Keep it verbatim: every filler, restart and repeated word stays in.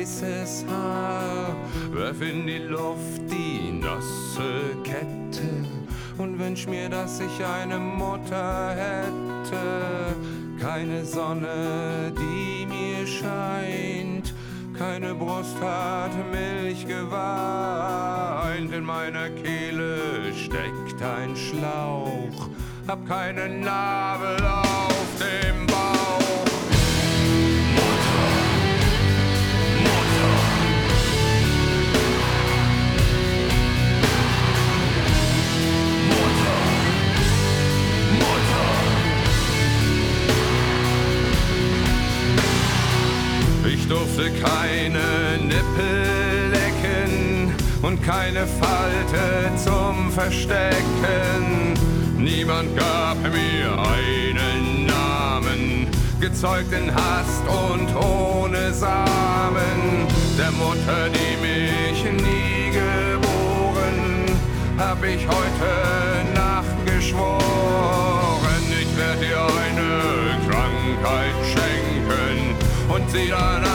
weißes Haar, werf in die Luft die nasse Kette und wünsch mir, dass ich eine Mutter hätte. Keine Sonne, die mir scheint, keine Brust hat Milch geweint. In meiner Kehle steckt ein Schlauch, hab keinen Nabel auf dem Bauch. Mutter, Mutter. Mutter, Mutter. Ich durfte keine Nippel lecken und keine Falte zum Verstecken. Niemand gab mir einen Namen, gezeugt in Hast und ohne Samen. Der Mutter, die mich nie geboren, hab ich heute Nacht geschworen. Ich werd dir eine Krankheit schenken und sie dann